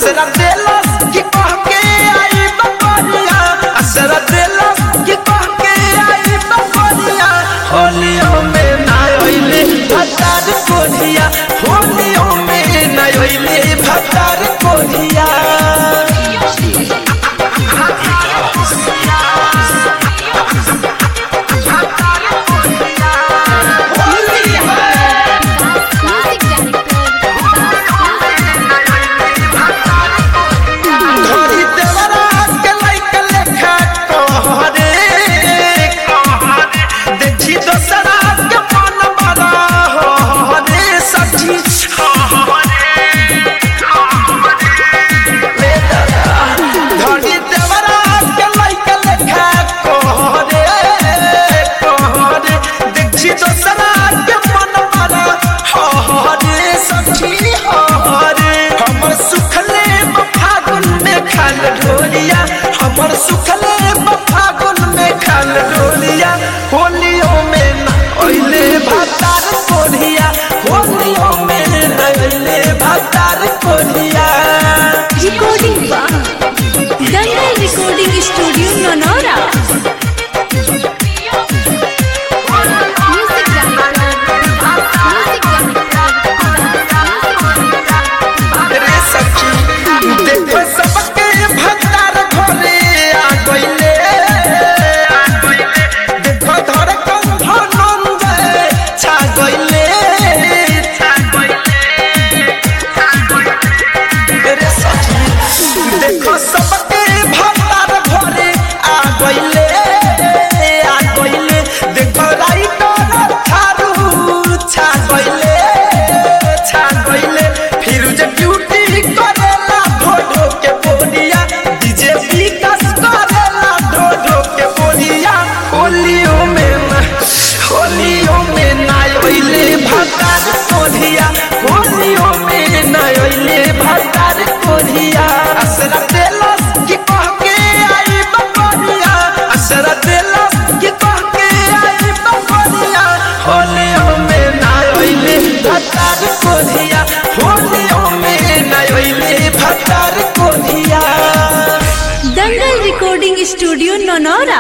असरा देलस कि कह के आई बकरिया असरा देलस कि कह के आई बकरिया होलियो में ना ओइले भतार कोढ़िया होलियो में ना ओइले भतार कोढ़िया सुखले फागुन में खाल ढोलिया होलियो में ना ओइले भतार कोढ़िया होलियो में ना ओइले भतार कोढ़िया recording Dangal recording studio Nanaura रे सखी देखो सबके भतार घरे आ गइले देखो धर कंधनंद छा गइले रे सखी देखो सबके भतार घरे आ गइले देखो राइटर थारू छा गइले फिर जे ड्यूटी करेला ढोढो के बोलिया डीजे विकास करेला ढोढो के बोलिया होलियो में ना ओइले भतार कोढ़िया होलियो में ना ओइले भतार कोढ़िया असरा देलस कि कह के आई बकरिया असरा देलस कि कह के आई बकरिया होलियो में ना ओइले भतार कोढ़िया होलियो में ना ओइले भतार कोढ़िया दंगल रिकॉर्डिंग स्टूडियो ननौरा।